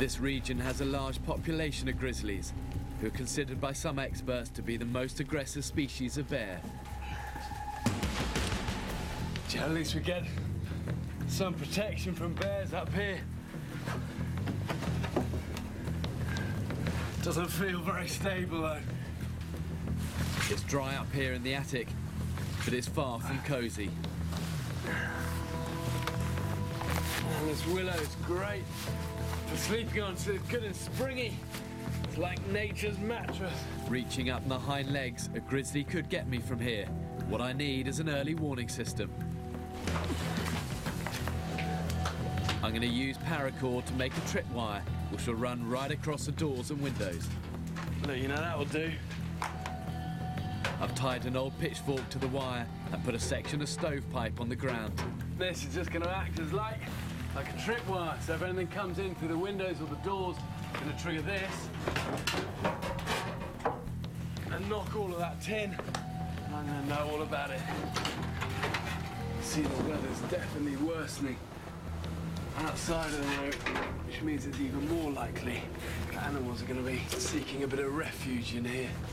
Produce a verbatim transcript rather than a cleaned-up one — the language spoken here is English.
This region has a large population of grizzlies, who are considered by some experts to be the most aggressive species of bear. At least we get some protection from bears up here. Doesn't feel very stable though. It's dry up here in the attic, but it's far from cozy. And this willow's great for sleeping on, so it's good and springy. It's like nature's mattress. Reaching up my hind legs, a grizzly could get me from here. What I need is an early warning system. I'm going to use paracord to make a tripwire, which will run right across the doors and windows. Look, you know that will do. I've tied an old pitchfork to the wire and put a section of stovepipe on the ground. This is just going to act as like, like a tripwire, so if anything comes in through the windows or the doors, it's going to trigger this and knock all of that tin. I'm going to know all about it. See, the weather's definitely worsening outside of the road, which means it's even more likely that animals are going to be seeking a bit of refuge in here.